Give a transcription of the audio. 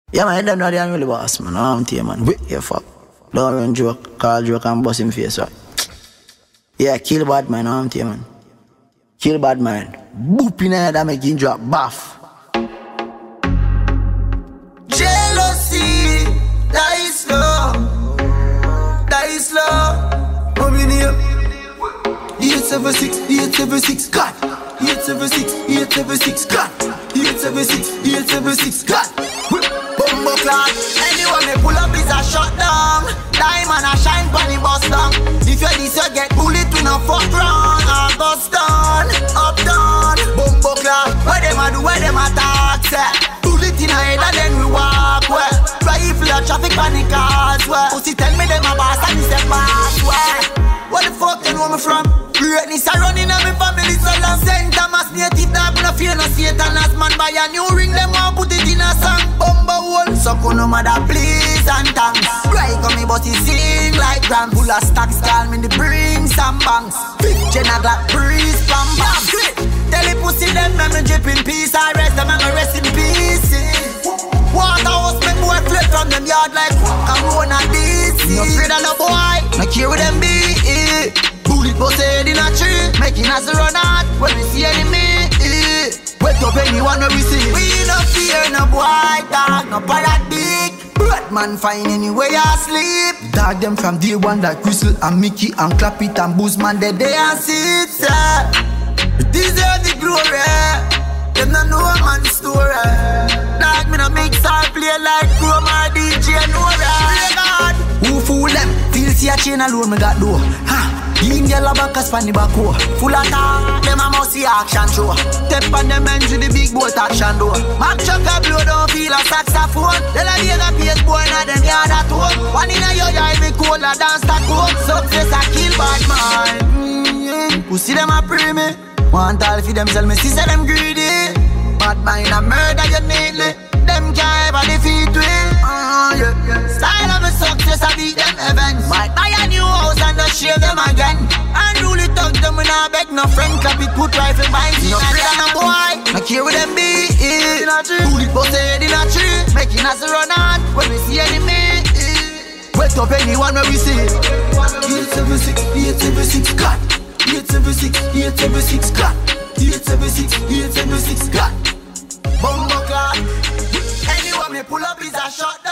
Yeah, man, them not the really boss, man. I don't tell you, man. Yeah, fuck. Don't run joke, call joke and bust him face, right? Yeah, kill bad man, I don't tell you, man. Kill bad man. Boop in the head and make him drop, baff. Jealousy, die slow. Die slow. Come in here. 876, 876, cut. 876, 876, cut. 876, 876, cut. Bumbo clock. Anyone may pull up is a shutdown. Diamond a shine bunny bust down. If you this you get bullet to no fuck round. Or bust down, up down. Bumbo clock. Where them a do, where them a talk, say. Bullet in a head and then we walk, well. Rifle a traffic panic cars, well. Pussy tell me them a boss and he say boss, well. Where the fuck you know me from? Greatness a running on me family, so long St. Thomas native dog, no fear no Satan as man buy a new ring, them want put it in a song. Bumbo hole, so no mother please and thanks. Right on me but he sing like grand. Full of stacks, call me the bring some banks. 5th gen a Glock breeze, bam bam. Tell the pussy them, me drip in peace. I rest them, me rest in peace. Waterhouse, me boy flip from them yard like Corona DC. No afraid of no boy, no care with them be. Bullet bust head in a tree, making us run out when we see enemy. Wake up anyone when we see. We no fear no boy, dog, no paradigm. Batman fine anywhere you sleep. Dog them from day one like Crystal and Mickey and Clap It and Boozman they and sit. It deserve the glory. Them no know a man's story. Dog me no mix or play like Chroma DJ Nora. Who fool them? Feel see a chain alone me got door. In yellow backers pan the back door. Full of talk, them a must see action show. Step on them ends with the big boat action door. Mac chuck a blow don't feel a saxophone. Tell a the PS boy now them yard at home. One in a yo ya every cola dance that home. Success a kill bad man. Pussy them a pray me. Want all for them sell me see say them greedy. Bad mind a murder you neatly. Them can't ever defeat me. Style of my success I beat them heavens. Might buy a new house and not share them again. Unruly talk them when I beg no friend. Clap it put rifle by me. No afraid of no boy, no care with them be. Bullet bust head in a tree, making us run out when we see enemy. Wake up anyone when we see. 876, 876 cut. 876, 876 cut. 876, 876 cut. Bumbo clock. Anyone me pull up is a shot.